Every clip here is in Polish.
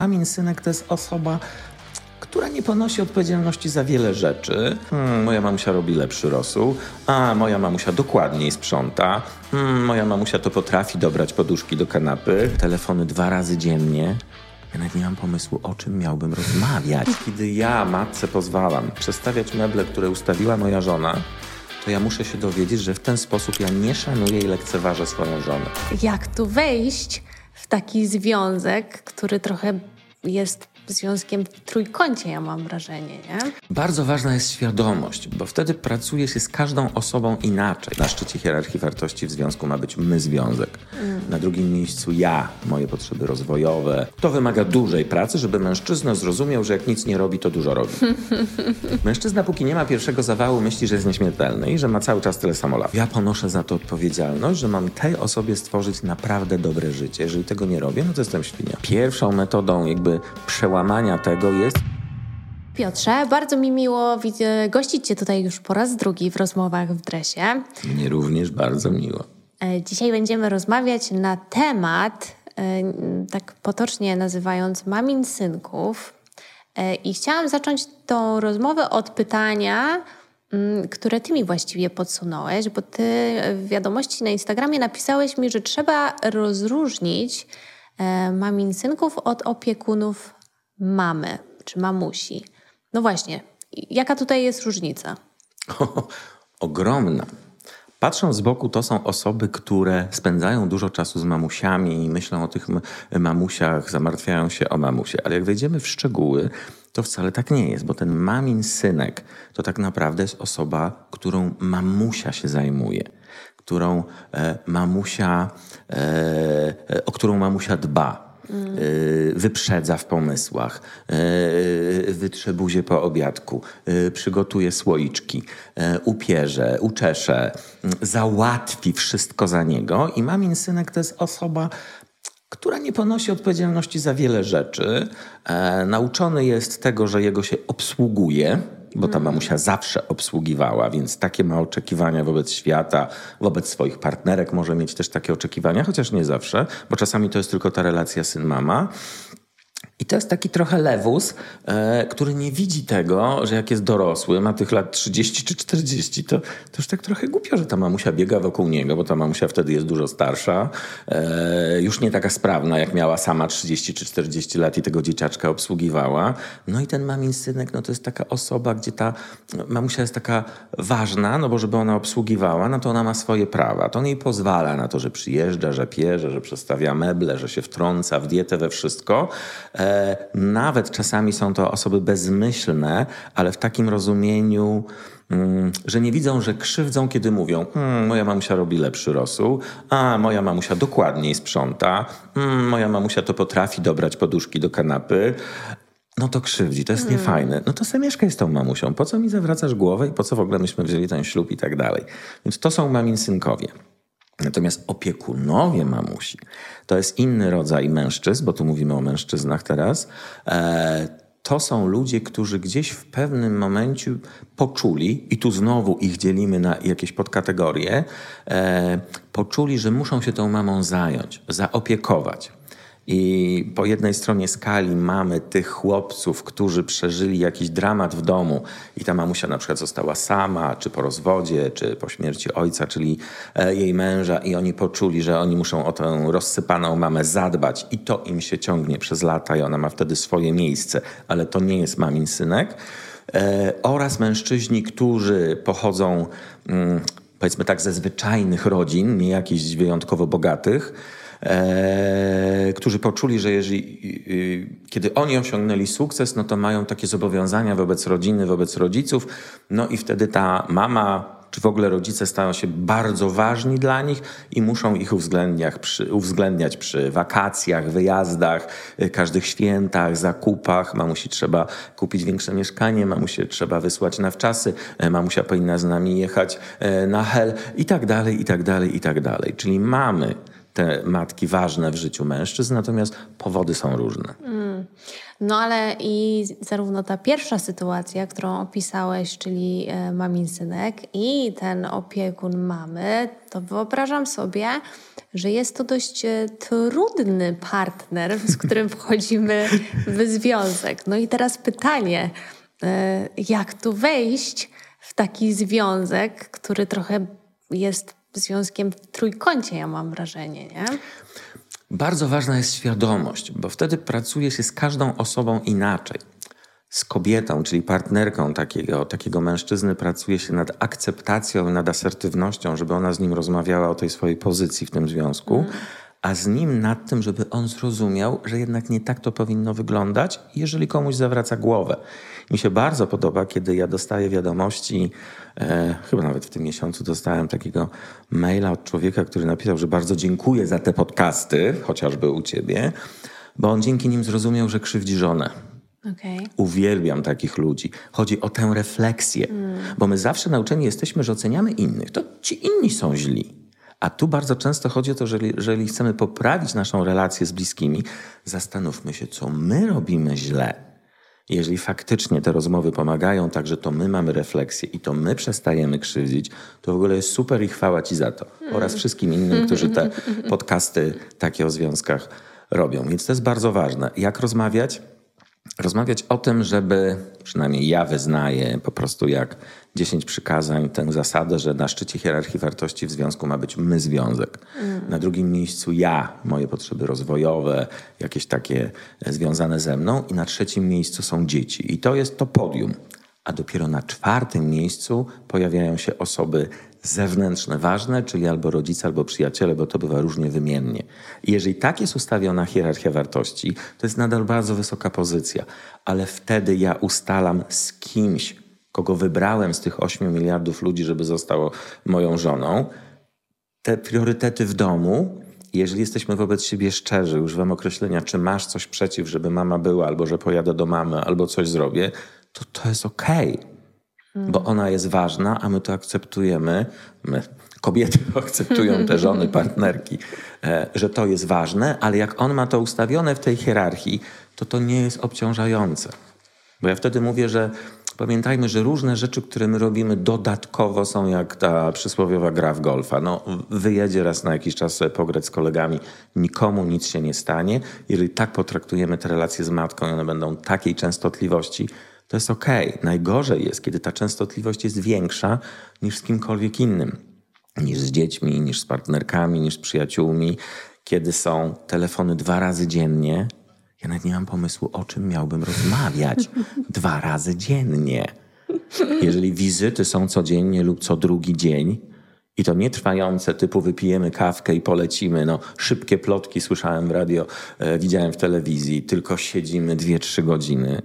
Mamin synek to jest osoba, która nie ponosi odpowiedzialności za wiele rzeczy. Moja mamusia robi lepszy rosół, a moja mamusia dokładniej sprząta, moja mamusia to potrafi dobrać poduszki do kanapy. Telefony 2 razy dziennie. Ja nawet nie mam pomysłu, o czym miałbym rozmawiać. Kiedy ja matce pozwalam przestawiać meble, które ustawiła moja żona, to ja muszę się dowiedzieć, że w ten sposób ja nie szanuję i lekceważę swoją żonę. Jak tu wejść w taki związek, który trochę jest związkiem w trójkącie, ja mam wrażenie, nie? Bardzo ważna jest świadomość, bo wtedy pracuje się z każdą osobą inaczej. Na szczycie hierarchii wartości w związku ma być my związek. Na drugim miejscu ja, moje potrzeby rozwojowe. To wymaga dużej pracy, żeby mężczyzna zrozumiał, że jak nic nie robi, to dużo robi. Mężczyzna, póki nie ma pierwszego zawału, myśli, że jest nieśmiertelny i że ma cały czas tyle samo lat. Ja ponoszę za to odpowiedzialność, że mam tej osobie stworzyć naprawdę dobre życie. Jeżeli tego nie robię, no to jestem świnia. Pierwszą metodą jakby przełamania tego jest... Piotrze, bardzo mi miło gościć Cię tutaj już po raz drugi w rozmowach w dresie. Mnie również bardzo miło. Dzisiaj będziemy rozmawiać na temat, tak potocznie nazywając, mamin synków. I chciałam zacząć tą rozmowę od pytania, które Ty mi właściwie podsunąłeś, bo Ty w wiadomości na Instagramie napisałeś mi, że trzeba rozróżnić mamin synków od opiekunów mamy czy mamusi. No właśnie, jaka tutaj jest różnica? Ogromna. Patrząc z boku, to są osoby, które spędzają dużo czasu z mamusiami i myślą o tych mamusiach, zamartwiają się o mamusie. Ale jak wejdziemy w szczegóły, to wcale tak nie jest, bo ten mamin synek to tak naprawdę jest osoba, którą mamusia się zajmuje, o którą mamusia dba. Wyprzedza w pomysłach, wytrze buzię po obiadku, przygotuje słoiczki, upierze, uczesze, załatwi wszystko za niego. I mamin synek to jest osoba, która nie ponosi odpowiedzialności za wiele rzeczy. Nauczony jest tego, że jego się obsługuje, bo ta mamusia zawsze obsługiwała, więc takie ma oczekiwania wobec świata, wobec swoich partnerek może mieć też takie oczekiwania, chociaż nie zawsze, bo czasami to jest tylko ta relacja syn-mama. I to jest taki trochę lewus, który nie widzi tego, że jak jest dorosły, ma tych lat 30 czy 40, to już tak trochę głupio, że ta mamusia biega wokół niego, bo ta mamusia wtedy jest dużo starsza, już nie taka sprawna, jak miała sama 30 czy 40 lat i tego dzieciaczka obsługiwała. No i ten mamin synek, no to jest taka osoba, gdzie ta mamusia jest taka ważna, no bo żeby ona obsługiwała, no to ona ma swoje prawa. To on jej pozwala na to, że przyjeżdża, że pierze, że przestawia meble, że się wtrąca w dietę, we wszystko. Nawet czasami są to osoby bezmyślne, ale w takim rozumieniu, że nie widzą, że krzywdzą, kiedy mówią moja mamusia robi lepszy rosół, a moja mamusia dokładniej sprząta, moja mamusia to potrafi dobrać poduszki do kanapy. No to krzywdzi, to jest niefajne. No to se mieszkaj z tą mamusią. Po co mi zawracasz głowę i po co w ogóle myśmy wzięli ten ślub i tak dalej. Więc to są mamin synkowie. Natomiast opiekunowie mamusi to jest inny rodzaj mężczyzn, bo tu mówimy o mężczyznach teraz. To są ludzie, którzy gdzieś w pewnym momencie poczuli, i tu znowu ich dzielimy na jakieś podkategorie, poczuli, że muszą się tą mamą zająć, zaopiekować. I po jednej stronie skali mamy tych chłopców, którzy przeżyli jakiś dramat w domu i ta mamusia na przykład została sama, czy po rozwodzie, czy po śmierci ojca, czyli jej męża, i oni poczuli, że oni muszą o tę rozsypaną mamę zadbać i to im się ciągnie przez lata i ona ma wtedy swoje miejsce, ale to nie jest mamin synek. Oraz mężczyźni, którzy pochodzą, powiedzmy tak, ze zwyczajnych rodzin, nie jakichś wyjątkowo bogatych, którzy poczuli, że kiedy oni osiągnęli sukces, no to mają takie zobowiązania wobec rodziny, wobec rodziców, no i wtedy ta mama czy w ogóle rodzice stają się bardzo ważni dla nich i muszą ich uwzględniać przy wakacjach, wyjazdach, każdych świętach, zakupach. Mamusi trzeba kupić większe mieszkanie, mamusi trzeba wysłać na wczasy, mamusia powinna z nami jechać na hel i tak dalej, i tak dalej, i tak dalej. Czyli mamy te matki ważne w życiu mężczyzn, natomiast powody są różne. No ale i zarówno ta pierwsza sytuacja, którą opisałeś, czyli mamin synek i ten opiekun mamy, to wyobrażam sobie, że jest to dość trudny partner, z którym wchodzimy w związek. No i teraz pytanie, jak tu wejść w taki związek, który trochę jest związkiem w trójkącie, ja mam wrażenie, nie? Bardzo ważna jest świadomość, bo wtedy pracuje się z każdą osobą inaczej. Z kobietą, czyli partnerką takiego mężczyzny pracuje się nad akceptacją i nad asertywnością, żeby ona z nim rozmawiała o tej swojej pozycji w tym związku, a z nim nad tym, żeby on zrozumiał, że jednak nie tak to powinno wyglądać, jeżeli komuś zawraca głowę. Mi się bardzo podoba, kiedy ja dostaję wiadomości, chyba nawet w tym miesiącu dostałem takiego maila od człowieka, który napisał, że bardzo dziękuję za te podcasty, chociażby u ciebie, bo on dzięki nim zrozumiał, że krzywdzi żonę. Okay. Uwielbiam takich ludzi. Chodzi o tę refleksję, bo my zawsze nauczeni jesteśmy, że oceniamy innych. To ci inni są źli. A tu bardzo często chodzi o to, że jeżeli chcemy poprawić naszą relację z bliskimi, zastanówmy się, co my robimy źle. Jeżeli faktycznie te rozmowy pomagają, tak że to my mamy refleksję i to my przestajemy krzywdzić, to w ogóle jest super i chwała ci za to. Oraz wszystkim innym, którzy te podcasty takie o związkach robią. Więc to jest bardzo ważne. Jak rozmawiać? Rozmawiać o tym, żeby, przynajmniej ja wyznaję po prostu jak 10 przykazań, tę zasadę, że na szczycie hierarchii wartości w związku ma być my związek. Na drugim miejscu ja, moje potrzeby rozwojowe, jakieś takie związane ze mną i na trzecim miejscu są dzieci. I to jest to podium. A dopiero na czwartym miejscu pojawiają się osoby zewnętrzne, ważne, czyli albo rodzice, albo przyjaciele, bo to bywa różnie wymiennie. I jeżeli tak jest ustawiona hierarchia wartości, to jest nadal bardzo wysoka pozycja, ale wtedy ja ustalam z kimś, kogo wybrałem z tych 8 miliardów ludzi, żeby zostało moją żoną, te priorytety w domu. Jeżeli jesteśmy wobec siebie szczerzy, używam określenia, czy masz coś przeciw, żeby mama była, albo że pojadę do mamy, albo coś zrobię, to jest okej. Bo ona jest ważna, a my to akceptujemy. My, kobiety akceptują te żony, partnerki, że to jest ważne, ale jak on ma to ustawione w tej hierarchii, to nie jest obciążające. Bo ja wtedy mówię, że pamiętajmy, że różne rzeczy, które my robimy dodatkowo są jak ta przysłowiowa gra w golfa. No, wyjedzie raz na jakiś czas sobie pograć z kolegami, nikomu nic się nie stanie. Jeżeli tak potraktujemy te relacje z matką i one będą takiej częstotliwości, to jest okej. Najgorzej jest, kiedy ta częstotliwość jest większa niż z kimkolwiek innym. Niż z dziećmi, niż z partnerkami, niż z przyjaciółmi. Kiedy są telefony 2 razy dziennie, ja nawet nie mam pomysłu, o czym miałbym rozmawiać 2 razy dziennie. Jeżeli wizyty są codziennie lub co drugi dzień i to nie trwające typu wypijemy kawkę i polecimy, szybkie plotki słyszałem w radio, widziałem w telewizji, tylko siedzimy 2-3 godziny.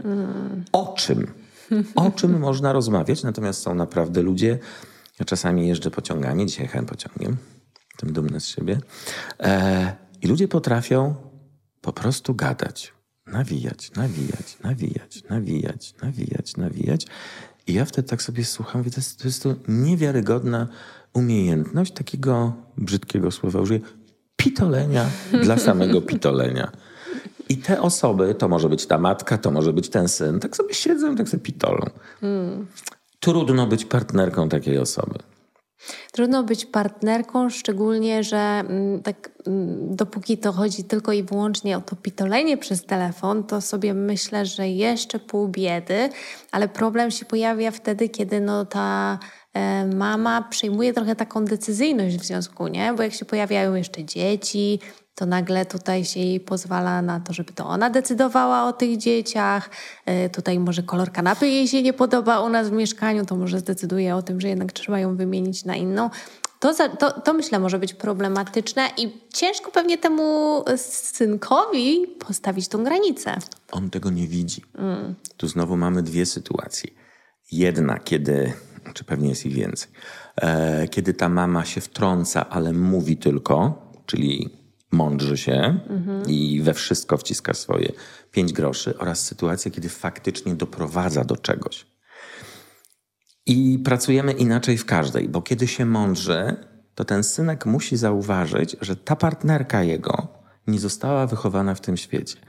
O czym? O czym można rozmawiać? Natomiast są naprawdę ludzie, ja czasami jeżdżę pociągami, dzisiaj jechałem pociągiem, jestem dumny z siebie, i ludzie potrafią po prostu gadać, nawijać. I ja wtedy tak sobie słucham, mówię, to jest to niewiarygodna umiejętność takiego brzydkiego słowa, użyję, pitolenia dla samego pitolenia. I te osoby, to może być ta matka, to może być ten syn, tak sobie siedzą, tak sobie pitolą. Trudno być partnerką takiej osoby. Trudno być partnerką, szczególnie, że dopóki to chodzi tylko i wyłącznie o to pitolenie przez telefon, to sobie myślę, że jeszcze pół biedy, ale problem się pojawia wtedy, kiedy ta mama przejmuje trochę taką decyzyjność w związku, nie? Bo jak się pojawiają jeszcze dzieci, to nagle tutaj się jej pozwala na to, żeby to ona decydowała o tych dzieciach. Tutaj może kolor kanapy jej się nie podoba u nas w mieszkaniu, to może zdecyduje o tym, że jednak trzeba ją wymienić na inną. To myślę może być problematyczne i ciężko pewnie temu synkowi postawić tą granicę. On tego nie widzi. Tu znowu mamy 2 sytuacje. Jedna, czy pewnie jest ich więcej, kiedy ta mama się wtrąca, ale mówi tylko, czyli mądrzy się i we wszystko wciska swoje 5 groszy, oraz sytuacja, kiedy faktycznie doprowadza do czegoś. I pracujemy inaczej w każdej, bo kiedy się mądrzy, to ten synek musi zauważyć, że ta partnerka jego nie została wychowana w tym świecie.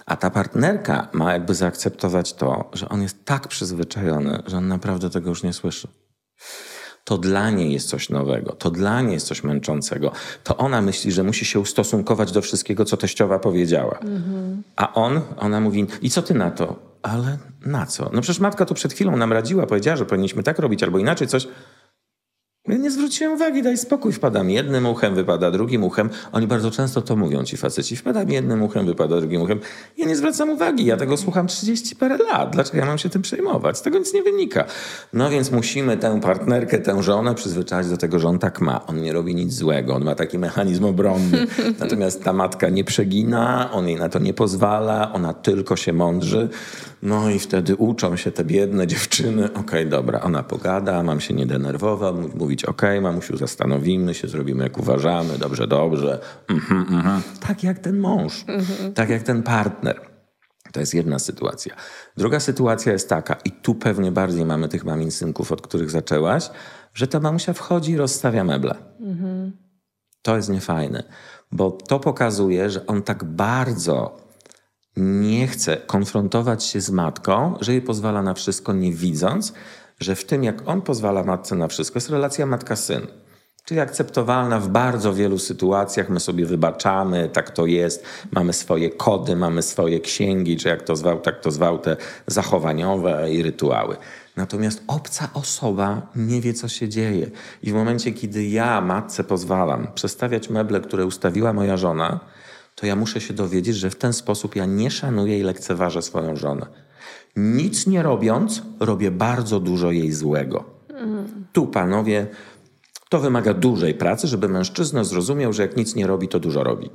A ta partnerka ma jakby zaakceptować to, że on jest tak przyzwyczajony, że on naprawdę tego już nie słyszy. To dla niej jest coś nowego, to dla niej jest coś męczącego. To ona myśli, że musi się ustosunkować do wszystkiego, co teściowa powiedziała. A ona mówi, i co ty na to? Ale na co? No przecież matka tu przed chwilą nam radziła, powiedziała, że powinniśmy tak robić albo inaczej coś. Ja nie zwróciłem uwagi, daj spokój, wpadam jednym uchem, wypada drugim uchem. Oni bardzo często to mówią, ci faceci. Wpadam jednym uchem, wypada drugim uchem. Ja nie zwracam uwagi, ja tego słucham 30 parę lat. Dlaczego ja mam się tym przejmować? Z tego nic nie wynika. No więc musimy tę partnerkę, tę żonę przyzwyczaić do tego, że on tak ma. On nie robi nic złego, on ma taki mechanizm obronny. Natomiast ta matka nie przegina, on jej na to nie pozwala, ona tylko się mądrzy. No i wtedy uczą się te biedne dziewczyny. Okej, dobra, ona pogada, mam się nie denerwować, mówić mamusiu, zastanowimy się, zrobimy jak uważamy, dobrze. Tak jak ten mąż, tak jak ten partner. To jest jedna sytuacja. Druga sytuacja jest taka, i tu pewnie bardziej mamy tych mamin synków, od których zaczęłaś, że ta mamusia wchodzi i rozstawia meble. To jest niefajne, bo to pokazuje, że on tak bardzo nie chce konfrontować się z matką, że jej pozwala na wszystko, nie widząc, że w tym, jak on pozwala matce na wszystko, jest relacja matka-syn. Czyli akceptowalna w bardzo wielu sytuacjach, my sobie wybaczamy, tak to jest, mamy swoje kody, mamy swoje księgi, czy jak to zwał, tak to zwał, te zachowaniowe i rytuały. Natomiast obca osoba nie wie, co się dzieje. I w momencie, kiedy ja matce pozwalam przestawiać meble, które ustawiła moja żona, to ja muszę się dowiedzieć, że w ten sposób ja nie szanuję i lekceważę swoją żonę. Nic nie robiąc, robię bardzo dużo jej złego. Tu, panowie, to wymaga dużej pracy, żeby mężczyzna zrozumiał, że jak nic nie robi, to dużo robi.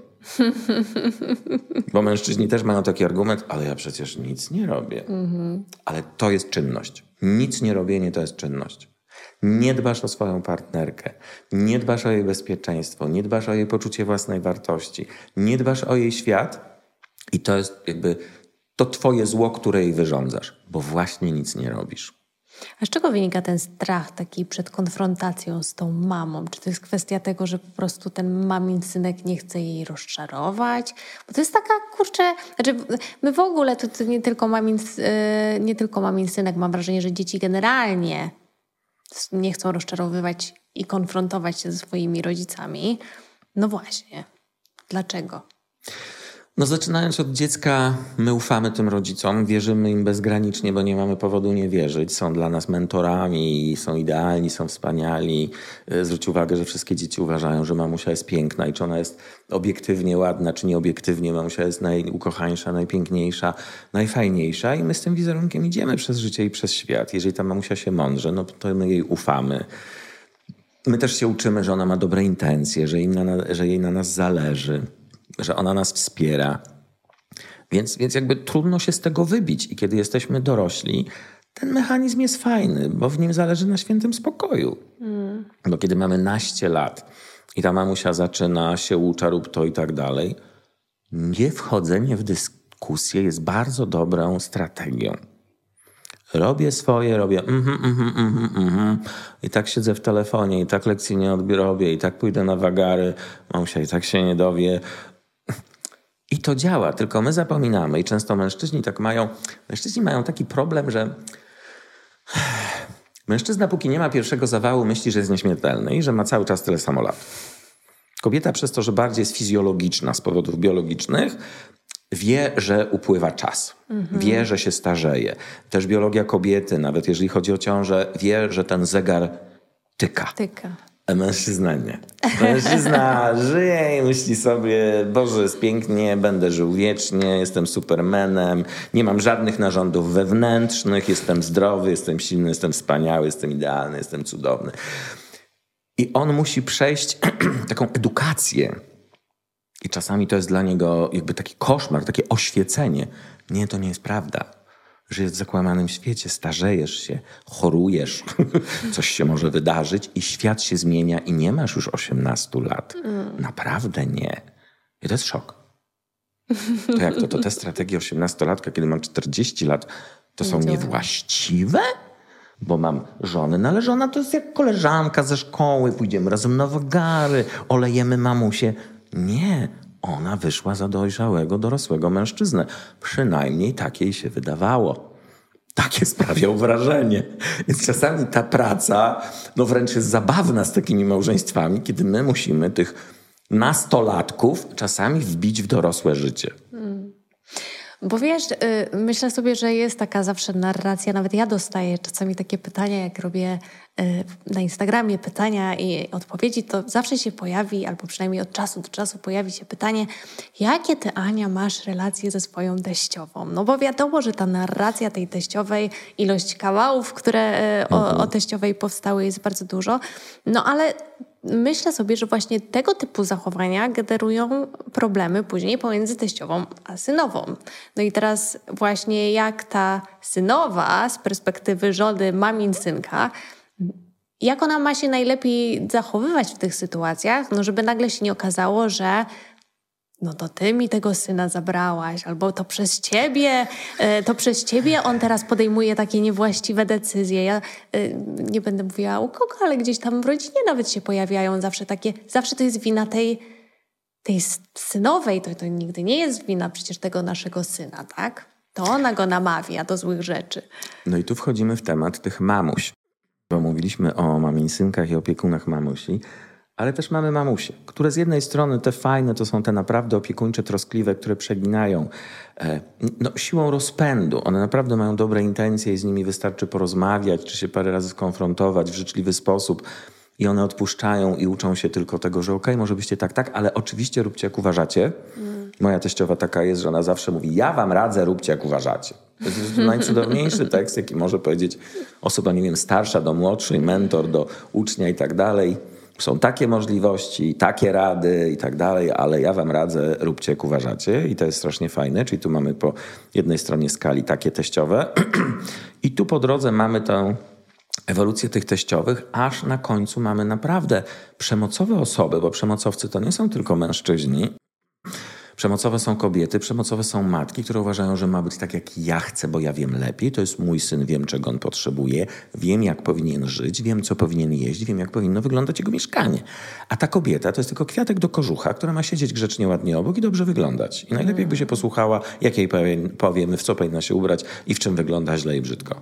Bo mężczyźni też mają taki argument, ale ja przecież nic nie robię. Ale to jest czynność. Nic nie robienie to jest czynność. Nie dbasz o swoją partnerkę, nie dbasz o jej bezpieczeństwo, nie dbasz o jej poczucie własnej wartości, nie dbasz o jej świat i to jest jakby to twoje zło, które jej wyrządzasz, bo właśnie nic nie robisz. A z czego wynika ten strach taki przed konfrontacją z tą mamą? Czy to jest kwestia tego, że po prostu ten mamin synek nie chce jej rozczarować? Bo to jest taka, znaczy my w ogóle, to nie tylko mamin synek, mam wrażenie, że dzieci generalnie nie chcą rozczarowywać i konfrontować się ze swoimi rodzicami. No właśnie. Dlaczego? No zaczynając od dziecka, my ufamy tym rodzicom, wierzymy im bezgranicznie, bo nie mamy powodu nie wierzyć. Są dla nas mentorami, są idealni, są wspaniali. Zwróć uwagę, że wszystkie dzieci uważają, że mamusia jest piękna i czy ona jest obiektywnie ładna, czy nieobiektywnie. Mamusia jest najukochańsza, najpiękniejsza, najfajniejsza i my z tym wizerunkiem idziemy przez życie i przez świat. Jeżeli ta mamusia się mądrze, no to my jej ufamy. My też się uczymy, że ona ma dobre intencje, że jej na nas zależy, że ona nas wspiera. Więc jakby trudno się z tego wybić. I kiedy jesteśmy dorośli, ten mechanizm jest fajny, bo w nim zależy na świętym spokoju. Bo kiedy mamy naście lat i ta mamusia zaczyna się ucza, rób to i tak dalej, nie wchodzenie w dyskusję jest bardzo dobrą strategią. Robię swoje, robię i tak siedzę w telefonie, i tak lekcji nie robię, i tak pójdę na wagary, mamusia i tak się nie dowie. I to działa, tylko my zapominamy i często mężczyźni mają taki problem, że mężczyzna póki nie ma pierwszego zawału myśli, że jest nieśmiertelny i że ma cały czas tyle samo lat. Kobieta przez to, że bardziej jest fizjologiczna z powodów biologicznych, wie, że upływa czas. Wie, że się starzeje. Też biologia kobiety, nawet jeżeli chodzi o ciążę, wie, że ten zegar tyka. A mężczyzna nie. Mężczyzna żyje i myśli sobie, Boże, jest pięknie, będę żył wiecznie, jestem supermanem, nie mam żadnych narządów wewnętrznych, jestem zdrowy, jestem silny, jestem wspaniały, jestem idealny, jestem cudowny. I on musi przejść taką edukację. I czasami to jest dla niego jakby taki koszmar, takie oświecenie. Nie, to nie jest prawda. Żyjesz w zakłamanym świecie, starzejesz się, chorujesz, coś się może wydarzyć i świat się zmienia i nie masz już 18 lat. Naprawdę nie. I to jest szok. To jak to te strategie 18-latka, kiedy mam 40 lat, to są niewłaściwe? Bo mam żonę, ale żona to jest jak koleżanka ze szkoły, pójdziemy razem na wagary, olejemy mamusię. Nie, ona wyszła za dojrzałego, dorosłego mężczyznę. Przynajmniej tak jej się wydawało. Takie sprawiał wrażenie. Więc czasami ta praca wręcz jest zabawna z takimi małżeństwami, kiedy my musimy tych nastolatków czasami wbić w dorosłe życie. Bo wiesz, myślę sobie, że jest taka zawsze narracja, nawet ja dostaję czasami takie pytania, jak robię na Instagramie pytania i odpowiedzi, to zawsze się pojawi, albo przynajmniej od czasu do czasu pojawi się pytanie, jakie ty, Ania, masz relacje ze swoją teściową? No bo wiadomo, że ta narracja tej teściowej, ilość kawałów, które o teściowej powstały, jest bardzo dużo, no ale myślę sobie, że właśnie tego typu zachowania generują problemy później pomiędzy teściową a synową. No i teraz właśnie jak ta synowa z perspektywy żony mamin synka, jak ona ma się najlepiej zachowywać w tych sytuacjach, no żeby nagle się nie okazało, że no to ty mi tego syna zabrałaś, albo to przez ciebie on teraz podejmuje takie niewłaściwe decyzje. Ja nie będę mówiła u kogo, ale gdzieś tam w rodzinie nawet się pojawiają zawsze to jest wina tej synowej, to nigdy nie jest wina przecież tego naszego syna, tak? To ona go namawia do złych rzeczy. No i tu wchodzimy w temat tych mamuś, bo mówiliśmy o mamińsynkach i opiekunach mamusi, ale też mamy mamusie, które z jednej strony te fajne to są te naprawdę opiekuńcze, troskliwe, które przeginają siłą rozpędu. One naprawdę mają dobre intencje i z nimi wystarczy porozmawiać, czy się parę razy skonfrontować w życzliwy sposób i one odpuszczają i uczą się tylko tego, że okej, może byście tak, ale oczywiście róbcie jak uważacie. Moja teściowa taka jest, że ona zawsze mówi, ja wam radzę, róbcie jak uważacie. To jest najcudowniejszy tekst, jaki może powiedzieć osoba, nie wiem, starsza do młodszej, mentor do ucznia i tak dalej. Są takie możliwości, takie rady i tak dalej, ale ja wam radzę, róbcie jak uważacie i to jest strasznie fajne. Czyli tu mamy po jednej stronie skali takie teściowe i tu po drodze mamy tę ewolucję tych teściowych, aż na końcu mamy naprawdę przemocowe osoby, bo przemocowcy to nie są tylko mężczyźni. Przemocowe są kobiety, przemocowe są matki, które uważają, że ma być tak, jak ja chcę, bo ja wiem lepiej. To jest mój syn, wiem, czego on potrzebuje, wiem, jak powinien żyć, wiem, co powinien jeść, wiem, jak powinno wyglądać jego mieszkanie. A ta kobieta to jest tylko kwiatek do kożucha, która ma siedzieć grzecznie, ładnie obok i dobrze wyglądać. I najlepiej jakby się posłuchała, jak jej powiemy, w co powinna się ubrać i w czym wygląda źle i brzydko.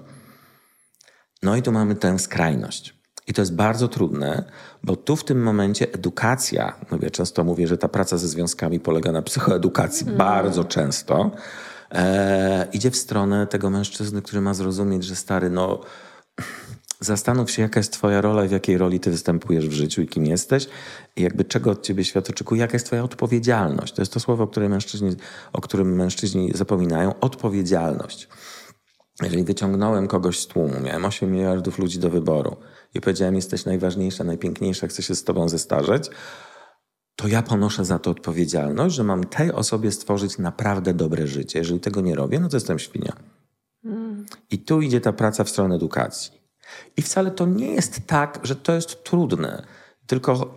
No i tu mamy tę skrajność. I to jest bardzo trudne, bo tu w tym momencie edukacja, ja często mówię, że ta praca ze związkami polega na psychoedukacji, bardzo często, idzie w stronę tego mężczyzny, który ma zrozumieć, że stary, zastanów się, jaka jest twoja rola i w jakiej roli ty występujesz w życiu i kim jesteś i jakby czego od ciebie świat oczekuje, jaka jest twoja odpowiedzialność. To jest to słowo, o którym mężczyźni zapominają, odpowiedzialność. Jeżeli wyciągnąłem kogoś z tłumu, miałem 8 miliardów ludzi do wyboru i powiedziałem, jesteś najważniejsza, najpiękniejsza, chcę się z tobą zestarzeć, to ja ponoszę za to odpowiedzialność, że mam tej osobie stworzyć naprawdę dobre życie. Jeżeli tego nie robię, to jestem świnia. I tu idzie ta praca w stronę edukacji. I wcale to nie jest tak, że to jest trudne, tylko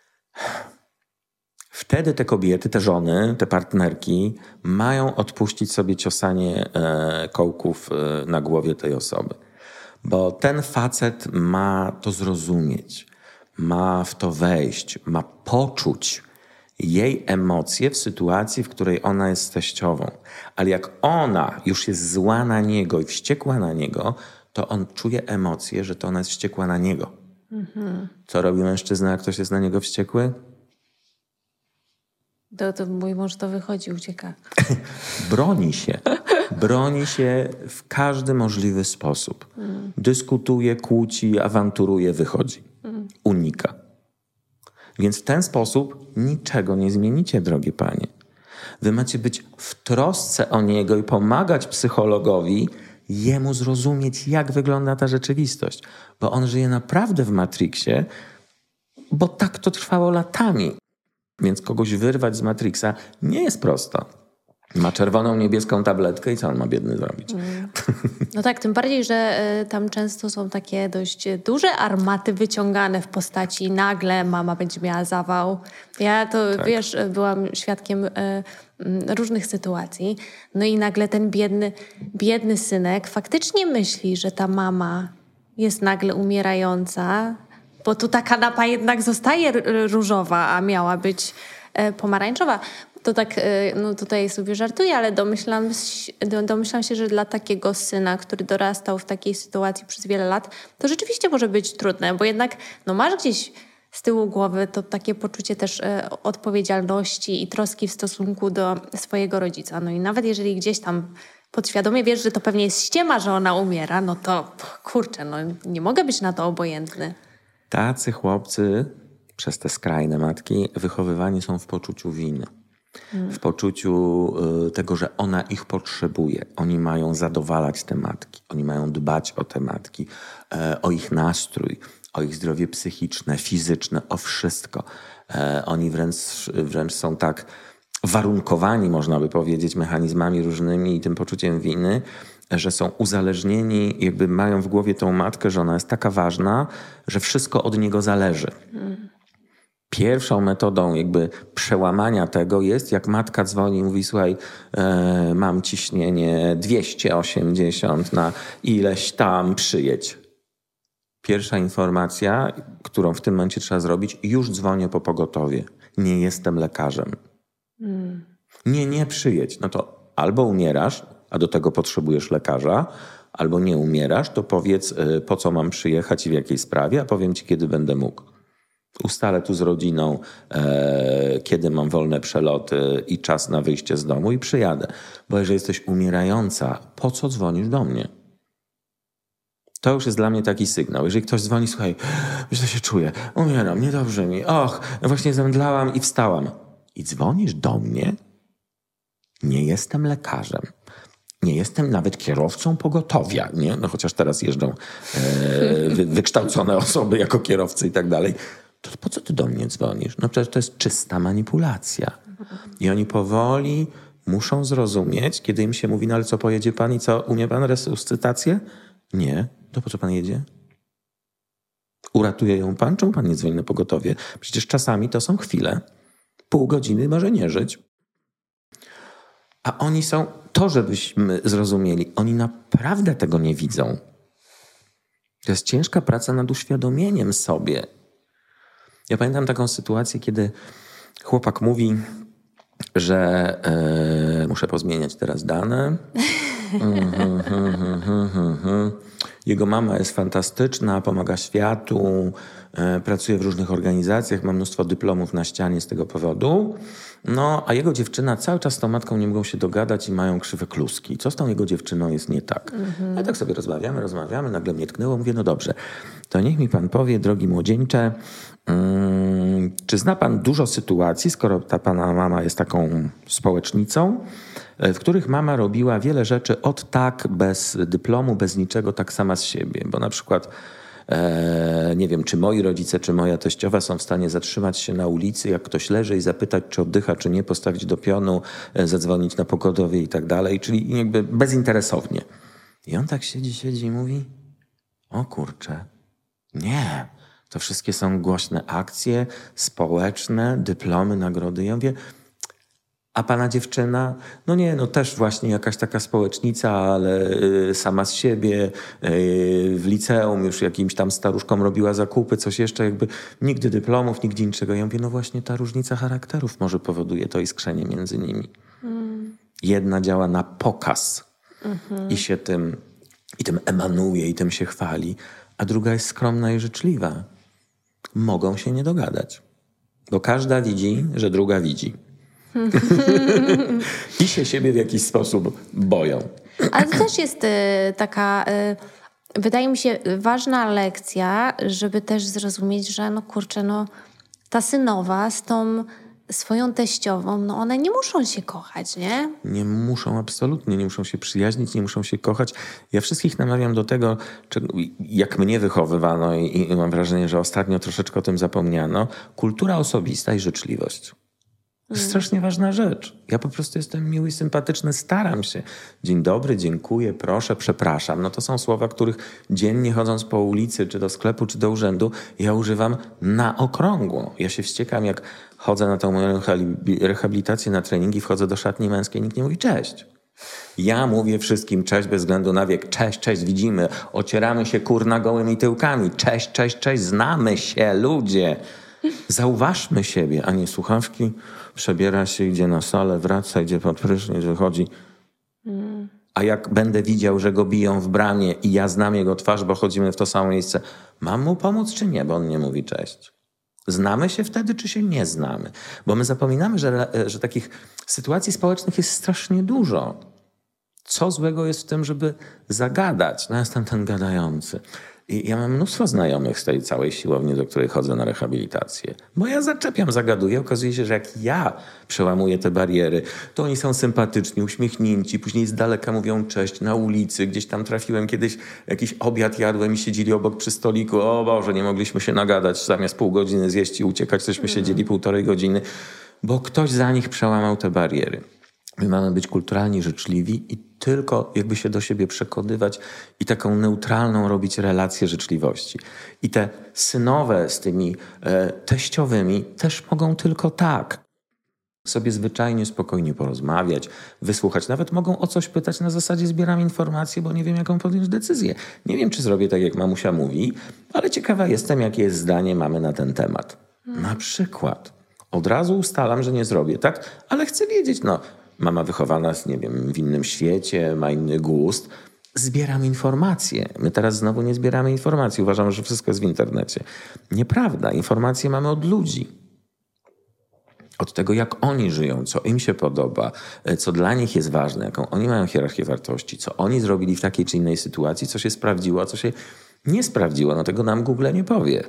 wtedy te kobiety, te żony, te partnerki mają odpuścić sobie ciosanie kołków na głowie tej osoby. Bo ten facet ma to zrozumieć, ma w to wejść, ma poczuć jej emocje w sytuacji, w której ona jest z teściową. Ale jak ona już jest zła na niego i wściekła na niego, to on czuje emocje, że to ona jest wściekła na niego. Co robi mężczyzna, jak ktoś jest na niego wściekły? To mój mąż to wychodzi, ucieka. Broni się w każdy możliwy sposób. Dyskutuje, kłóci, awanturuje, wychodzi. Unika. Więc w ten sposób niczego nie zmienicie, drogie panie. Wy macie być w trosce o niego i pomagać psychologowi jemu zrozumieć, jak wygląda ta rzeczywistość. Bo on żyje naprawdę w Matrixie, bo tak to trwało latami. Więc kogoś wyrwać z Matrixa nie jest prosto. Ma czerwoną, niebieską tabletkę i co on ma biedny zrobić? No tak, tym bardziej, że tam często są takie dość duże armaty wyciągane w postaci nagle mama będzie miała zawał. Ja to, wiesz, byłam świadkiem różnych sytuacji. No i nagle ten biedny synek faktycznie myśli, że ta mama jest nagle umierająca, bo tu ta kanapa jednak zostaje różowa, a miała być pomarańczowa. To tak, no tutaj sobie żartuję, ale domyślam się, że dla takiego syna, który dorastał w takiej sytuacji przez wiele lat, to rzeczywiście może być trudne, bo jednak no masz gdzieś z tyłu głowy to takie poczucie też odpowiedzialności i troski w stosunku do swojego rodzica. No i nawet jeżeli gdzieś tam podświadomie wiesz, że to pewnie jest ściema, że ona umiera, no to kurczę, no nie mogę być na to obojętny. Tacy chłopcy przez te skrajne matki wychowywani są w poczuciu winy. W poczuciu tego, że ona ich potrzebuje. Oni mają zadowalać te matki. Oni mają dbać o te matki, o ich nastrój, o ich zdrowie psychiczne, fizyczne, o wszystko. Oni wręcz są tak warunkowani, można by powiedzieć, mechanizmami różnymi i tym poczuciem winy, że są uzależnieni, jakby mają w głowie tą matkę, że ona jest taka ważna, że wszystko od niego zależy. Pierwszą metodą jakby przełamania tego jest, jak matka dzwoni i mówi, słuchaj, mam ciśnienie 280 na ileś tam, przyjedź. Pierwsza informacja, którą w tym momencie trzeba zrobić, już dzwonię po pogotowie. Nie jestem lekarzem. Nie przyjedź. No to albo umierasz, a do tego potrzebujesz lekarza, albo nie umierasz, to powiedz, po co mam przyjechać i w jakiej sprawie, a powiem ci, kiedy będę mógł. Ustalę tu z rodziną, kiedy mam wolne przeloty i czas na wyjście z domu i przyjadę. Bo jeżeli jesteś umierająca, po co dzwonisz do mnie? To już jest dla mnie taki sygnał. Jeżeli ktoś dzwoni, słuchaj, źle się czuję, umieram, niedobrze mi, właśnie zemdlałam i wstałam. I dzwonisz do mnie? Nie jestem lekarzem. Nie jestem nawet kierowcą pogotowia, nie? No chociaż teraz jeżdżą wykształcone osoby jako kierowcy i tak dalej. To po co ty do mnie dzwonisz? No przecież to jest czysta manipulacja. I oni powoli muszą zrozumieć, kiedy im się mówi, no ale co, pojedzie pan i co, umie pan resuscytację? Nie. To po co pan jedzie? Uratuje ją pan? Czemu pan nie dzwoni na pogotowie? Przecież czasami to są chwile. Pół godziny może nie żyć. A oni są, to żebyśmy zrozumieli, oni naprawdę tego nie widzą. To jest ciężka praca nad uświadomieniem sobie. Ja pamiętam taką sytuację, kiedy chłopak mówi, że muszę pozmieniać teraz dane. Jego mama jest fantastyczna, pomaga światu, pracuje w różnych organizacjach, ma mnóstwo dyplomów na ścianie z tego powodu. No, a jego dziewczyna cały czas z tą matką nie mogą się dogadać i mają krzywe kluski. Co z tą jego dziewczyną jest nie tak? A tak sobie rozmawiamy, nagle mnie tknęło, mówię, no dobrze, to niech mi pan powie, drogi młodzieńcze, czy zna pan dużo sytuacji, skoro ta pana mama jest taką społecznicą, w których mama robiła wiele rzeczy od tak, bez dyplomu, bez niczego, tak sama z siebie. Bo na przykład nie wiem, czy moi rodzice, czy moja teściowa są w stanie zatrzymać się na ulicy, jak ktoś leży i zapytać, czy oddycha, czy nie, postawić do pionu, zadzwonić na pogotowie i tak dalej, czyli jakby bezinteresownie. I on tak siedzi i mówi, o kurczę, nie, to wszystkie są głośne akcje społeczne, dyplomy, nagrody. Ja mówię, a pana dziewczyna? No nie, no też właśnie jakaś taka społecznica, ale sama z siebie, w liceum już jakimś tam staruszkom robiła zakupy, coś jeszcze, jakby nigdy dyplomów, nigdy niczego. Ja mówię, no właśnie ta różnica charakterów może powoduje to iskrzenie między nimi. Jedna działa na pokaz i się tym emanuje i tym się chwali, a druga jest skromna i życzliwa. Mogą się nie dogadać, bo każda widzi, że druga widzi. I się siebie w jakiś sposób boją. Ale to też jest taka, wydaje mi się, ważna lekcja, żeby też zrozumieć, że no kurczę, no ta synowa z tą swoją teściową, no one nie muszą się kochać, nie? Nie muszą, absolutnie, nie muszą się przyjaźnić, nie muszą się kochać. Ja wszystkich namawiam do tego, jak mnie wychowywano i mam wrażenie, że ostatnio troszeczkę o tym zapomniano. Kultura osobista i życzliwość. To jest strasznie ważna rzecz. Ja po prostu jestem miły i sympatyczny, staram się. Dzień dobry, dziękuję, proszę, przepraszam. No to są słowa, których dziennie chodząc po ulicy, czy do sklepu, czy do urzędu, ja używam na okrągło. Ja się wściekam, jak chodzę na tą moją rehabilitację, na treningi, wchodzę do szatni męskiej, nikt nie mówi cześć. Ja mówię wszystkim cześć bez względu na wiek. Cześć, cześć, widzimy. Ocieramy się kurna gołymi tyłkami. Cześć, cześć, cześć, znamy się, ludzie. Zauważmy siebie, a nie słuchawki, przebiera się, idzie na salę, wraca, idzie pod prysznic, wychodzi. A jak będę widział, że go biją w bramie i ja znam jego twarz, bo chodzimy w to samo miejsce, mam mu pomóc czy nie, bo on nie mówi cześć? Znamy się wtedy, czy się nie znamy? Bo my zapominamy, że takich sytuacji społecznych jest strasznie dużo. Co złego jest w tym, żeby zagadać? No, jestem ten gadający. I ja mam mnóstwo znajomych z tej całej siłowni, do której chodzę na rehabilitację. Bo ja zaczepiam, zagaduję. Okazuje się, że jak ja przełamuję te bariery, to oni są sympatyczni, uśmiechnięci. Później z daleka mówią cześć na ulicy. Gdzieś tam trafiłem kiedyś, jakiś obiad jadłem i siedzieli obok przy stoliku. O Boże, nie mogliśmy się nagadać. Zamiast pół godziny zjeść i uciekać, tośmy siedzieli 1,5 godziny. Bo ktoś za nich przełamał te bariery. My mamy być kulturalni, życzliwi i tylko jakby się do siebie przekonywać i taką neutralną robić relację życzliwości. I te synowe z tymi teściowymi też mogą tylko tak sobie zwyczajnie, spokojnie porozmawiać, wysłuchać. Nawet mogą o coś pytać na zasadzie zbieram informacje, bo nie wiem, jaką podjąć decyzję. Nie wiem, czy zrobię tak, jak mamusia mówi, ale ciekawa jestem, jakie jest zdanie mamy na ten temat. Na przykład. Od razu ustalam, że nie zrobię tak, ale chcę wiedzieć, mama wychowana, nie wiem, w innym świecie, ma inny gust. Zbieram informacje. My teraz znowu nie zbieramy informacji. Uważamy, że wszystko jest w internecie. Nieprawda. Informacje mamy od ludzi. Od tego, jak oni żyją, co im się podoba, co dla nich jest ważne, jaką oni mają hierarchię wartości, co oni zrobili w takiej czy innej sytuacji, co się sprawdziło, a co się nie sprawdziło. Tego nam Google nie powie.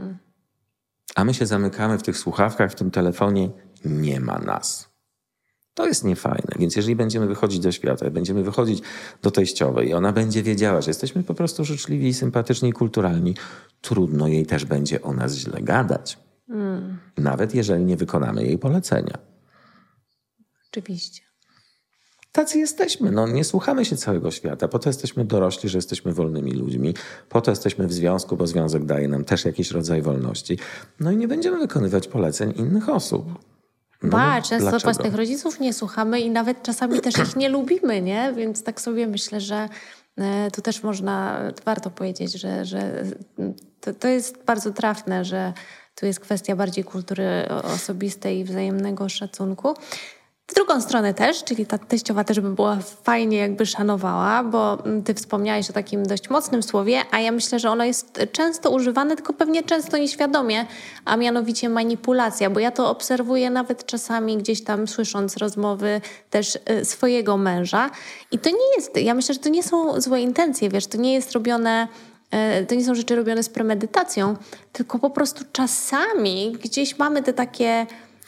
A my się zamykamy w tych słuchawkach, w tym telefonie. Nie ma nas. To jest niefajne, więc jeżeli będziemy wychodzić do świata, będziemy wychodzić do teściowej i ona będzie wiedziała, że jesteśmy po prostu życzliwi, sympatyczni i kulturalni, trudno jej też będzie o nas źle gadać. Nawet jeżeli nie wykonamy jej polecenia. Oczywiście. Tacy jesteśmy. Nie słuchamy się całego świata. Po to jesteśmy dorośli, że jesteśmy wolnymi ludźmi. Po to jesteśmy w związku, bo związek daje nam też jakiś rodzaj wolności. I nie będziemy wykonywać poleceń innych osób. Często dlaczego? własnych rodziców nie słuchamy i nawet czasami też ich nie lubimy, nie? Więc tak sobie myślę, że tu też warto powiedzieć, że to jest bardzo trafne, że tu jest kwestia bardziej kultury osobistej i wzajemnego szacunku. W drugą stronę też, czyli ta teściowa też by była fajnie jakby szanowała, bo ty wspomniałeś o takim dość mocnym słowie, a ja myślę, że ono jest często używane, tylko pewnie często nieświadomie, a mianowicie manipulacja, bo ja to obserwuję nawet czasami gdzieś tam słysząc rozmowy też swojego męża i to nie jest, ja myślę, że to nie są złe intencje, wiesz, to nie jest robione... To nie są rzeczy robione z premedytacją, tylko po prostu czasami gdzieś mamy te takie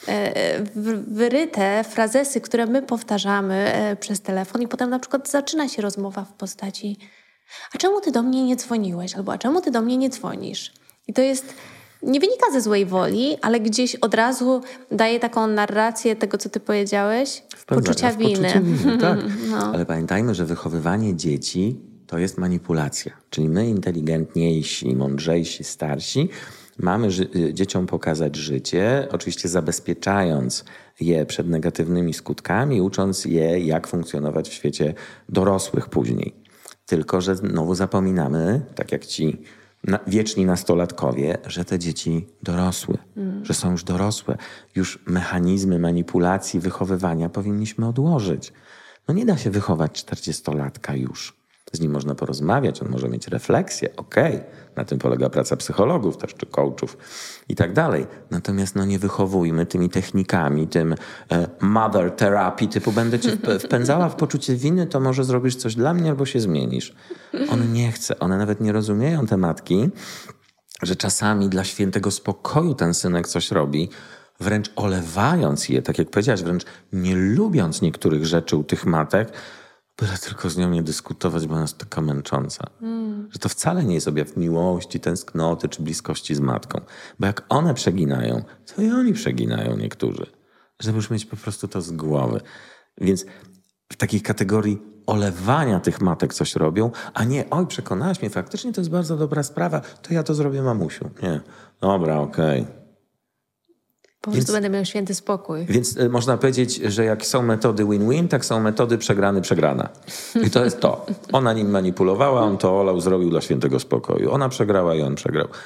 wyryte frazesy, które my powtarzamy przez telefon i potem na przykład zaczyna się rozmowa w postaci a czemu ty do mnie nie dzwoniłeś? Albo a czemu ty do mnie nie dzwonisz? I to jest... Nie wynika ze złej woli, ale gdzieś od razu daje taką narrację tego, co ty powiedziałeś, poczucia winy. Tak. Ale pamiętajmy, że wychowywanie dzieci to jest manipulacja. Czyli my inteligentniejsi, mądrzejsi, starsi mamy dzieciom pokazać życie, oczywiście zabezpieczając je przed negatywnymi skutkami, ucząc je, jak funkcjonować w świecie dorosłych później. Tylko że znowu zapominamy, tak jak ci wieczni nastolatkowie, że te dzieci dorosły, że są już dorosłe. Już mechanizmy manipulacji, wychowywania powinniśmy odłożyć. Nie da się wychować 40-latka już. Z nim można porozmawiać, on może mieć refleksję, okej. Na tym polega praca psychologów też, czy coachów i tak dalej. Natomiast nie wychowujmy tymi technikami, tym mother therapy, typu będę cię wpędzała w poczucie winy, to może zrobisz coś dla mnie albo się zmienisz. On nie chce, one nawet nie rozumieją te matki, że czasami dla świętego spokoju ten synek coś robi, wręcz olewając je, tak jak powiedziałaś, wręcz nie lubiąc niektórych rzeczy u tych matek, byle tylko z nią nie dyskutować, bo ona jest taka męcząca. Że to wcale nie jest objaw miłości, tęsknoty czy bliskości z matką. Bo jak one przeginają, to i oni przeginają niektórzy. Żeby już mieć po prostu to z głowy. Więc w takiej kategorii olewania tych matek coś robią, a nie, oj, przekonałaś mnie, faktycznie to jest bardzo dobra sprawa, to ja to zrobię mamusiu. Nie, dobra, okej. Po prostu będę miał święty spokój. Więc można powiedzieć, że jak są metody win-win, tak są metody przegrana. I to jest to. Ona nim manipulowała, on to olał, zrobił dla świętego spokoju. Ona przegrała i on przegrał.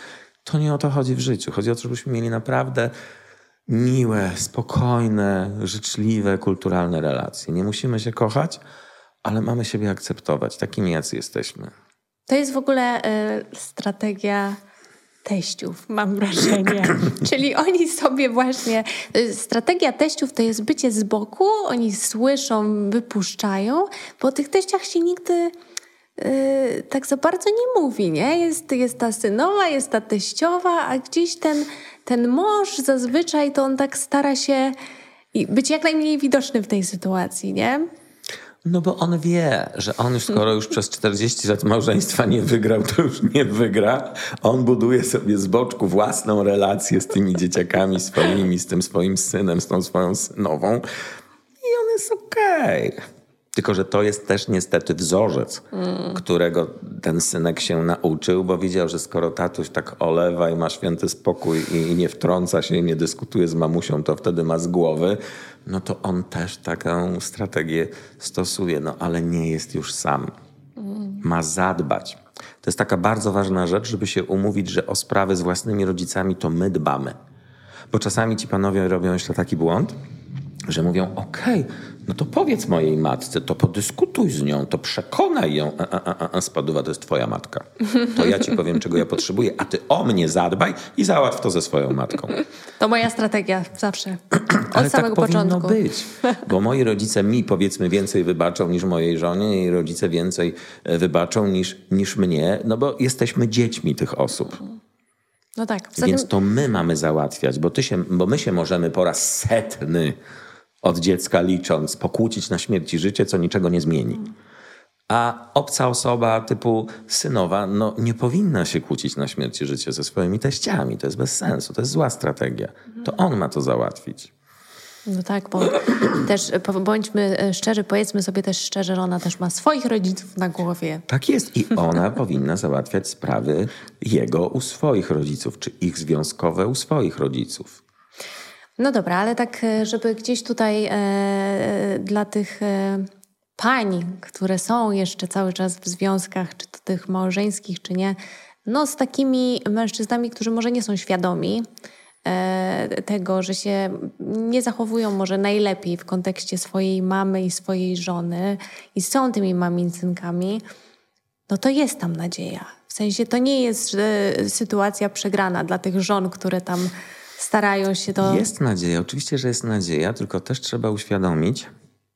To nie o to chodzi w życiu. Chodzi o to, żebyśmy mieli naprawdę miłe, spokojne, życzliwe, kulturalne relacje. Nie musimy się kochać, ale mamy siebie akceptować takimi, jacy jesteśmy. To jest w ogóle strategia teściów, mam wrażenie. Czyli oni sobie właśnie... Strategia teściów to jest bycie z boku, oni słyszą, wypuszczają, bo o tych teściach się nigdy tak za bardzo nie mówi, nie? Jest ta synowa, jest ta teściowa, a gdzieś ten mąż zazwyczaj to on tak stara się być jak najmniej widoczny w tej sytuacji, nie? No bo on wie, że on już skoro już przez 40 lat małżeństwa nie wygrał, to już nie wygra. On buduje sobie z boczku własną relację z tymi dzieciakami swoimi, z tym swoim synem, z tą swoją synową i on jest okej. Tylko że to jest też niestety wzorzec, którego ten synek się nauczył, bo widział, że skoro tatuś tak olewa i ma święty spokój i nie wtrąca się i nie dyskutuje z mamusią, to wtedy ma z głowy, no to on też taką strategię stosuje, no ale nie jest już sam. Ma zadbać. To jest taka bardzo ważna rzecz, żeby się umówić, że o sprawy z własnymi rodzicami to my dbamy. Bo czasami ci panowie robią jeszcze taki błąd, że mówią, okej, no to powiedz mojej matce, to podyskutuj z nią, to przekonaj ją. Spaduwa, to jest twoja matka. To ja ci powiem, czego ja potrzebuję, a ty o mnie zadbaj i załatw to ze swoją matką. To moja strategia zawsze. Od Ale samego tak powinno początku. być, bo moi rodzice mi, powiedzmy, więcej wybaczą niż mojej żonie, jej rodzice więcej wybaczą niż mnie, no bo jesteśmy dziećmi tych osób. No tak. Więc to my mamy załatwiać, bo my się możemy po raz setny od dziecka licząc pokłócić na śmierć i życie, co niczego nie zmieni. A obca osoba typu synowa no nie powinna się kłócić na śmierć i życie ze swoimi teściami. To jest bez sensu, to jest zła strategia. To on ma to załatwić. No tak, bo też bądźmy szczerzy, powiedzmy sobie też szczerze, że ona też ma swoich rodziców na głowie. Tak jest i ona powinna załatwiać sprawy jego u swoich rodziców, czy ich związkowe u swoich rodziców. No dobra, ale tak, żeby gdzieś tutaj dla tych pań, które są jeszcze cały czas w związkach, czy to tych małżeńskich, czy nie, no z takimi mężczyznami, którzy może nie są świadomi tego, że się nie zachowują może najlepiej w kontekście swojej mamy i swojej żony i są tymi maminsynkami, no to jest tam nadzieja. W sensie to nie jest sytuacja przegrana dla tych żon, które tam starają się to... Jest nadzieja, oczywiście, że jest nadzieja, tylko też trzeba uświadomić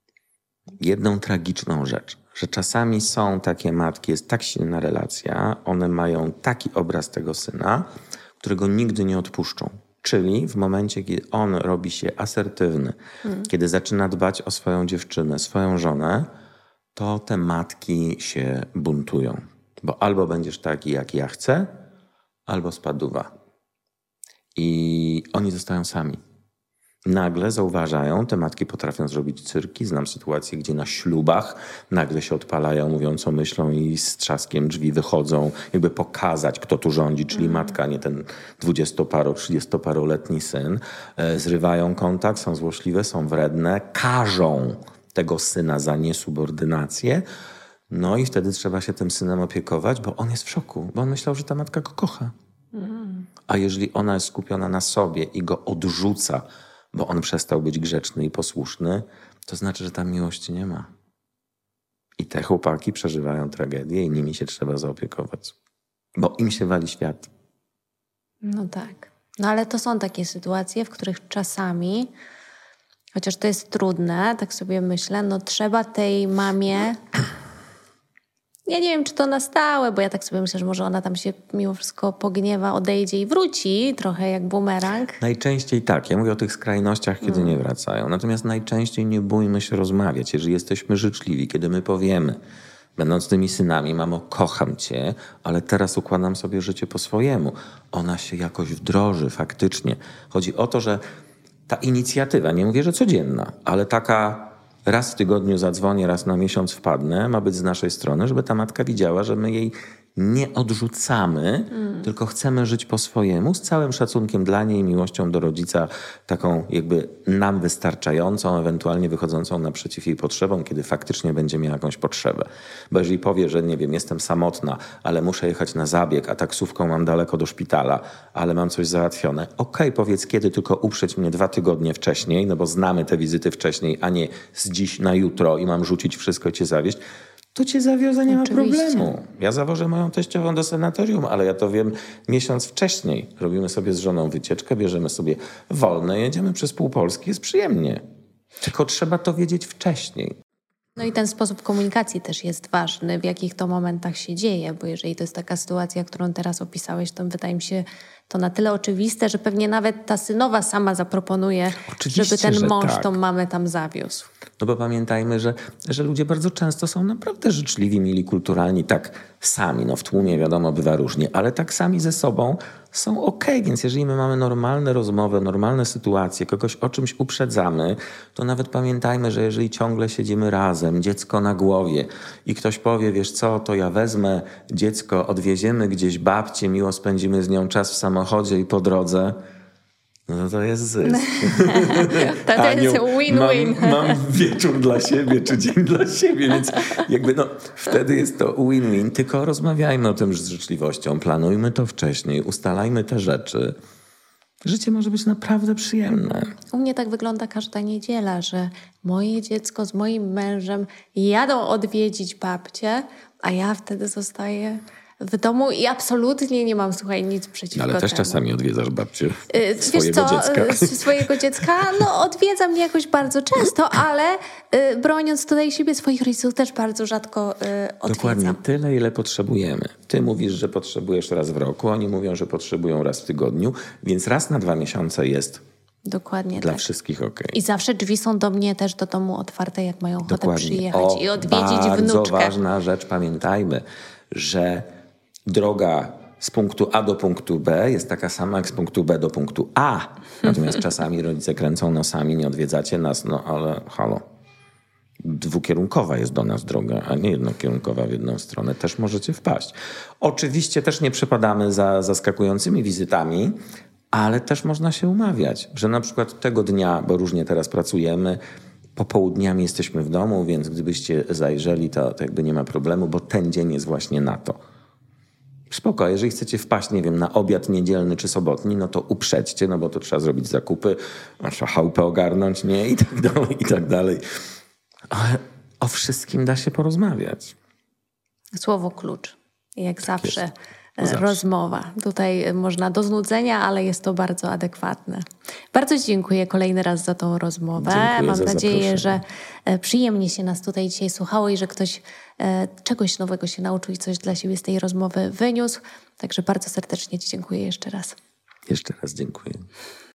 jedną tragiczną rzecz, że czasami są takie matki, jest tak silna relacja, one mają taki obraz tego syna, którego nigdy nie odpuszczą. Czyli w momencie, kiedy on robi się asertywny, kiedy zaczyna dbać o swoją dziewczynę, swoją żonę, to te matki się buntują. Bo albo będziesz taki, jak ja chcę, albo spaduwa. I oni zostają sami. Nagle zauważają, te matki potrafią zrobić cyrki. Znam sytuacje, gdzie na ślubach nagle się odpalają, mówią co myślą i z trzaskiem drzwi wychodzą, jakby pokazać, kto tu rządzi, czyli matka, nie ten 20-paro, 30-paroletni syn. Zrywają kontakt, są złośliwe, są wredne, karzą tego syna za niesubordynację. No i wtedy trzeba się tym synem opiekować, bo on jest w szoku, bo on myślał, że ta matka go kocha. A jeżeli ona jest skupiona na sobie i go odrzuca, bo on przestał być grzeczny i posłuszny, to znaczy, że tam miłości nie ma. I te chłopaki przeżywają tragedię i nimi się trzeba zaopiekować. Bo im się wali świat. No tak. No ale to są takie sytuacje, w których czasami, chociaż to jest trudne, tak sobie myślę, no trzeba tej mamie... Ja nie wiem, czy to na stałe, bo ja tak sobie myślę, że może ona tam się mimo wszystko pogniewa, odejdzie i wróci, trochę jak bumerang. Najczęściej tak. Ja mówię o tych skrajnościach, kiedy nie wracają. Natomiast najczęściej nie bójmy się rozmawiać. Jeżeli jesteśmy życzliwi, kiedy my powiemy, będąc tymi synami, mamo, kocham cię, ale teraz układam sobie życie po swojemu. Ona się jakoś wdroży faktycznie. Chodzi o to, że ta inicjatywa, nie mówię, że codzienna, ale taka raz w tygodniu zadzwonię, raz na miesiąc wpadnę, ma być z naszej strony, żeby ta matka widziała, że my jej nie odrzucamy, tylko chcemy żyć po swojemu, z całym szacunkiem dla niej, miłością do rodzica, taką jakby nam wystarczającą, ewentualnie wychodzącą naprzeciw jej potrzebom, kiedy faktycznie będzie miała jakąś potrzebę. Bo jeżeli powie, że nie wiem, jestem samotna, ale muszę jechać na zabieg, a taksówką mam daleko do szpitala, ale mam coś załatwione. Okej, powiedz kiedy, tylko uprzeć mnie 2 tygodnie wcześniej, no bo znamy te wizyty wcześniej, a nie z dziś na jutro i mam rzucić wszystko i cię zawieźć. To cię zawiozę, nie ma problemu. Ja zawożę moją teściową do sanatorium, ale ja to wiem miesiąc wcześniej. Robimy sobie z żoną wycieczkę, bierzemy sobie wolne, jedziemy przez pół Polski, jest przyjemnie. Tylko trzeba to wiedzieć wcześniej. No i ten sposób komunikacji też jest ważny, w jakich to momentach się dzieje, bo jeżeli to jest taka sytuacja, którą teraz opisałeś, to wydaje mi się to na tyle oczywiste, że pewnie nawet ta synowa sama zaproponuje, żeby ten mąż tą mamę tam zawiózł. No bo pamiętajmy, że ludzie bardzo często są naprawdę życzliwi, mili, kulturalni, tak sami, no w tłumie wiadomo bywa różnie, ale tak sami ze sobą są okej, więc jeżeli my mamy normalne rozmowy, normalne sytuacje, kogoś o czymś uprzedzamy, to nawet pamiętajmy, że jeżeli ciągle siedzimy razem, dziecko na głowie i ktoś powie, wiesz co, to ja wezmę dziecko, odwieziemy gdzieś babcię, miło spędzimy z nią czas w samochodzie i po drodze, no to jest zysk. To jest win-win. Mam wieczór dla siebie, czy dzień dla siebie, więc jakby wtedy jest to win-win. Tylko rozmawiajmy o tym z życzliwością, planujmy to wcześniej, ustalajmy te rzeczy. Życie może być naprawdę przyjemne. U mnie tak wygląda każda niedziela, że moje dziecko z moim mężem jadą odwiedzić babcię, a ja wtedy zostaję w domu i absolutnie nie mam, słuchaj, nic przeciwko temu. Ale też czasami odwiedzasz babcię swojego dziecka? No odwiedzam mnie jakoś bardzo często, ale broniąc tutaj siebie, swoich rodziców też bardzo rzadko odwiedzam. Dokładnie tyle, ile potrzebujemy. Ty mówisz, że potrzebujesz raz w roku, oni mówią, że potrzebują raz w tygodniu, więc raz na 2 miesiące jest dokładnie dla wszystkich okej. I zawsze drzwi są do mnie też do domu otwarte, jak mają ochotę przyjechać i odwiedzić bardzo wnuczkę. Bardzo ważna rzecz, pamiętajmy, że droga z punktu A do punktu B jest taka sama jak z punktu B do punktu A. Natomiast czasami rodzice kręcą nosami, nie odwiedzacie nas, no ale halo. 2-kierunkowa jest do nas droga, a nie jednokierunkowa w jedną stronę. Też możecie wpaść. Oczywiście też nie przepadamy za zaskakującymi wizytami, ale też można się umawiać, że na przykład tego dnia, bo różnie teraz pracujemy, popołudniami jesteśmy w domu, więc gdybyście zajrzeli, to jakby nie ma problemu, bo ten dzień jest właśnie na to. Spoko, jeżeli chcecie wpaść, nie wiem, na obiad niedzielny czy sobotni, no to uprzedźcie, no bo to trzeba zrobić zakupy, trzeba chałupę ogarnąć, nie? I tak dalej, i tak dalej. Ale o wszystkim da się porozmawiać. Słowo klucz. Jak zawsze. Rozmowa. Tutaj można do znudzenia, ale jest to bardzo adekwatne. Bardzo dziękuję kolejny raz za tą rozmowę. Mam nadzieję, że przyjemnie się nas tutaj dzisiaj słuchało i że ktoś czegoś nowego się nauczył i coś dla siebie z tej rozmowy wyniósł. Także bardzo serdecznie Ci dziękuję jeszcze raz. Jeszcze raz dziękuję.